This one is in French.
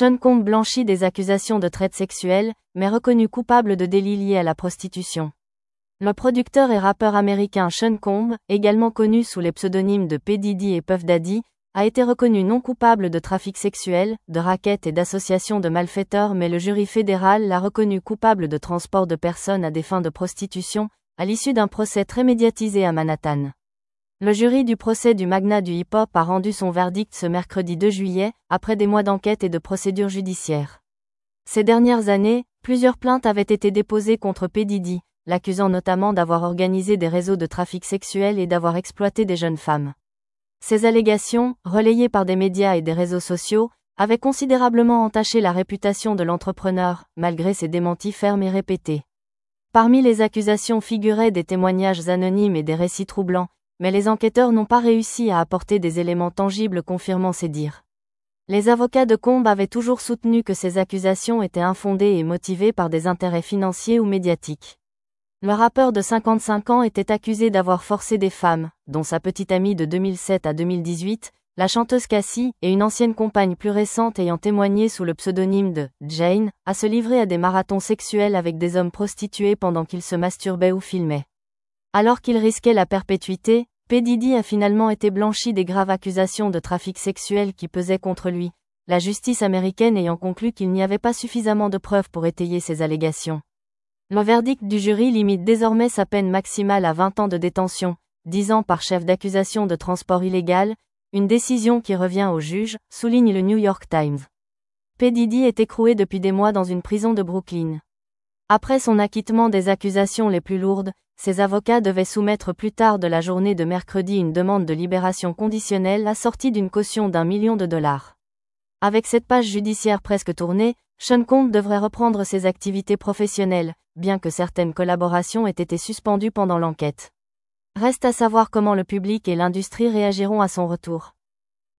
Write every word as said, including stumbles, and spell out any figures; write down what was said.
Sean Combs blanchi des accusations de traite sexuelle, mais reconnu coupable de délits liés à la prostitution. Le producteur et rappeur américain Sean Combs, également connu sous les pseudonymes de P. Diddy et Puff Daddy, a été reconnu non coupable de trafic sexuel, de racket et d'association de malfaiteurs, mais le jury fédéral l'a reconnu coupable de transport de personnes à des fins de prostitution, à l'issue d'un procès très médiatisé à Manhattan. Le jury du procès du magnat du hip-hop a rendu son verdict ce mercredi deux juillet, après des mois d'enquête et de procédures judiciaires. Ces dernières années, plusieurs plaintes avaient été déposées contre P. Diddy, l'accusant notamment d'avoir organisé des réseaux de trafic sexuel et d'avoir exploité des jeunes femmes. Ces allégations, relayées par des médias et des réseaux sociaux, avaient considérablement entaché la réputation de l'entrepreneur, malgré ses démentis fermes et répétés. Parmi les accusations figuraient des témoignages anonymes et des récits troublants, mais les enquêteurs n'ont pas réussi à apporter des éléments tangibles confirmant ces dires. Les avocats de Combs avaient toujours soutenu que ces accusations étaient infondées et motivées par des intérêts financiers ou médiatiques. Le rappeur de cinquante-cinq ans était accusé d'avoir forcé des femmes, dont sa petite amie de deux mille sept à deux mille dix-huit, la chanteuse Cassie, et une ancienne compagne plus récente ayant témoigné sous le pseudonyme de « Jane », à se livrer à des marathons sexuels avec des hommes prostitués pendant qu'ils se masturbaient ou filmaient. Alors qu'il risquait la perpétuité, P. Diddy a finalement été blanchi des graves accusations de trafic sexuel qui pesaient contre lui, la justice américaine ayant conclu qu'il n'y avait pas suffisamment de preuves pour étayer ces allégations. Le verdict du jury limite désormais sa peine maximale à vingt ans de détention, dix ans par chef d'accusation de transport illégal, une décision qui revient au juge, souligne le New York Times. P. Diddy est écroué depuis des mois dans une prison de Brooklyn. Après son acquittement des accusations les plus lourdes, ses avocats devaient soumettre plus tard de la journée de mercredi une demande de libération conditionnelle assortie d'une caution d'un million de dollars. Avec cette page judiciaire presque tournée, Sean Combs devrait reprendre ses activités professionnelles, bien que certaines collaborations aient été suspendues pendant l'enquête. Reste à savoir comment le public et l'industrie réagiront à son retour.